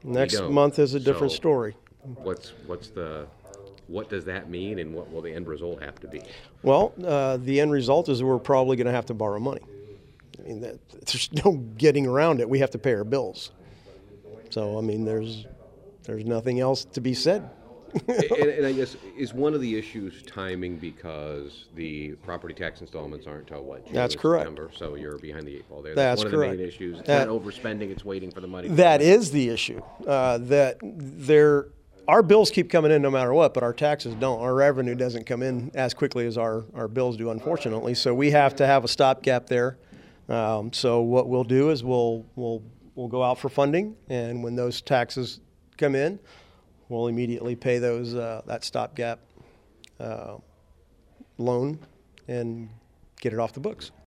Next don't. month is a different So story. what does that mean, and what will the end result have to be? Well, the end result is we're probably going to have to borrow money. I mean, there's no getting around it. We have to pay our bills. So, I mean, there's nothing else to be said. And I guess, is one of the issues timing, because the property tax installments aren't till what, June That's or correct. September? So you're behind the eight ball there. That's one of correct. the main issues. It's That- not overspending; it's waiting for the money. To That come in. is the issue. Our bills keep coming in no matter what, but our taxes don't. Our revenue doesn't come in as quickly as our bills do, unfortunately. So we have to have a stopgap there. So what we'll do is we'll go out for funding, and when those taxes come in, we'll immediately pay those that stopgap loan and get it off the books.